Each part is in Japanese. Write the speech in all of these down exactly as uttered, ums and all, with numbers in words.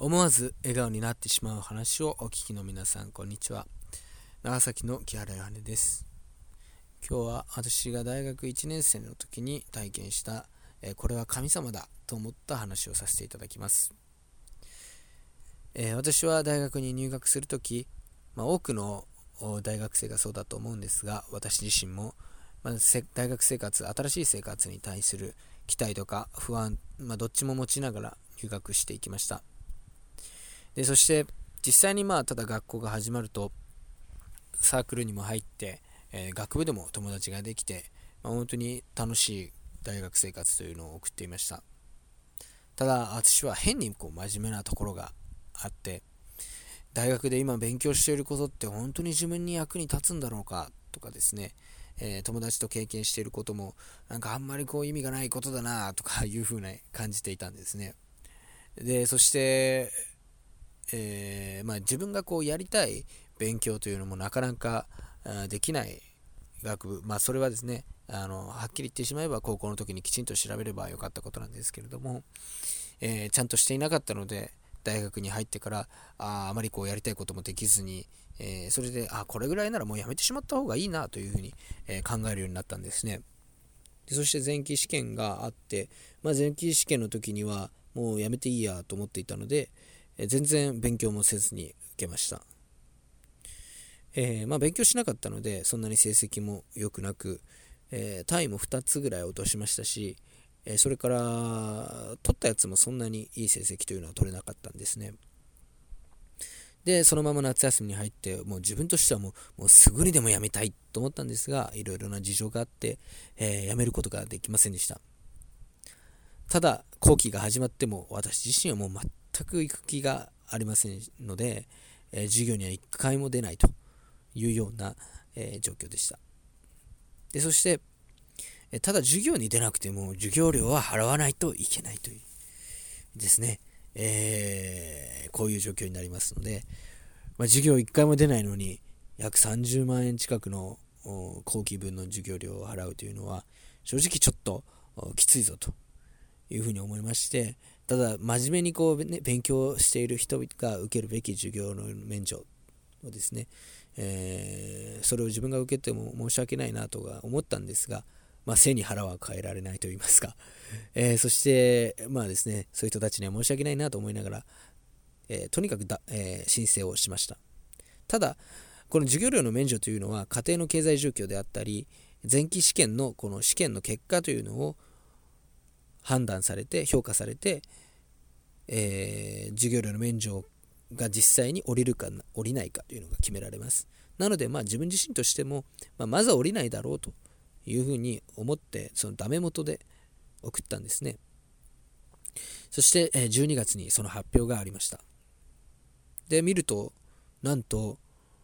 思わず笑顔になってしまう話をお聞きの皆さん、こんにちは。長崎の木原ヨハネです。今日は私が大学いちねん生の時に体験した、えーこれは神様だと思った話をさせていただきます。えー私は大学に入学するとき、まあ、多くのお大学生がそうだと思うんですが、私自身も、まあ、せ大学生活、新しい生活に対する期待とか不安、まあ、どっちも持ちながら入学していきました。でそして実際にまあただ学校が始まるとサークルにも入って、えー学部でも友達ができて、まあ、本当に楽しい大学生活というのを送っていました。ただ私は変にこう真面目なところがあって、大学で今勉強していることって本当に自分に役に立つんだろうかとかですね、えー友達と経験していることもなんかあんまりこう意味がないことだなとかいうふうに感じていたんですね。でそしてえーまあ、自分がこうやりたい勉強というのもなかなかあできない学部、まあ、それはですねあのはっきり言ってしまえば高校の時にきちんと調べればよかったことなんですけれども、えーちゃんとしていなかったので大学に入ってからああまりこうやりたいこともできずに、えーそれであこれぐらいならもうやめてしまった方がいいなというふうに、えー考えるようになったんですね。でそして前期試験があって、まあ、前期試験の時にはもうやめていいやと思っていたので、え全然勉強もせずに受けました。えーまあ、勉強しなかったのでそんなに成績も良くなく、えー単位もふたつぐらい落としましたし、えーそれから取ったやつもそんなにいい成績というのは取れなかったんですね。でそのまま夏休みに入ってもう自分としてはもう、もうすぐにでもやめたいと思ったんですが、いろいろな事情があって、えーやめることができませんでした。ただ後期が始まっても私自身はもう全く行く気がありませんので、えー授業にはいっかいも出ないというような、えー状況でした。でそして、えーただ授業に出なくても授業料は払わないといけないというですね、えーこういう状況になりますので、まあ、授業いっかいも出ないのに約さんじゅうまん円近くのお後期分の授業料を払うというのは正直ちょっとおきついぞというふうに思いまして、ただ真面目にこう、ね、勉強している人が受けるべき授業の免除をですね、えーそれを自分が受けても申し訳ないなとか思ったんですが、まあ、背に腹は変えられないと言いますか、えーそしてまあですね、そういう人たちには申し訳ないなと思いながら、えーとにかくだ、えー申請をしました。ただこの授業料の免除というのは家庭の経済状況であったり前期試験のこの試験の結果というのを判断されて評価されて、えー授業料の免除が実際に降りるか降りないかというのが決められます。なので、まあ、自分自身としても、まあ、まずは降りないだろうというふうに思ってそのダメ元で送ったんですね。そして、えーじゅうにがつにその発表がありました。で見るとなんと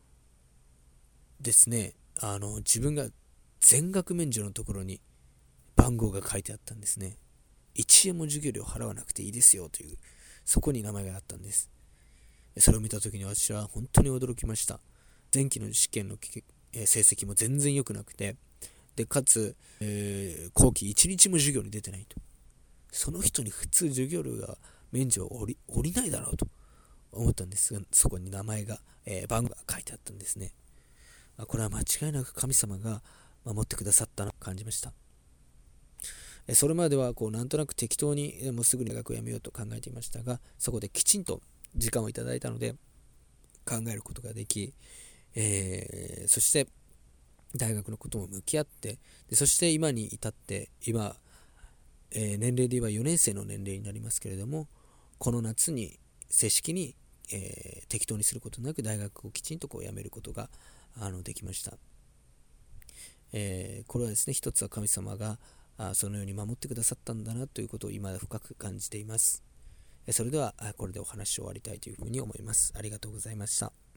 ですね、あの自分が全額免除のところに番号が書いてあったんですね。いちえんも授業料払わなくていいですよという、そこに名前があったんです。それを見たときに私は本当に驚きました。前期の試験の成績も全然良くなくて、でかつ、えー後期いちにちも授業に出てないと。その人に普通授業料が免除を降り降りないだろうと思ったんですが、そこに名前が、えー番号が書いてあったんですね。これは間違いなく神様が守ってくださったなと感じました。それまではこうなんとなく適当にもうすぐに大学を辞めようと考えていましたが、そこできちんと時間をいただいたので考えることができ、えーそして大学のことも向き合って、でそして今に至って今、えー年齢で言えばよねん生の年齢になりますけれども、この夏に正式に、えー適当にすることなく大学をきちんとこう辞めることがあのできました。えーこれはですね、一つは神様があそのように守ってくださったんだなということを今深く感じています。それではこれでお話を終わりたいというふうに思います。ありがとうございました。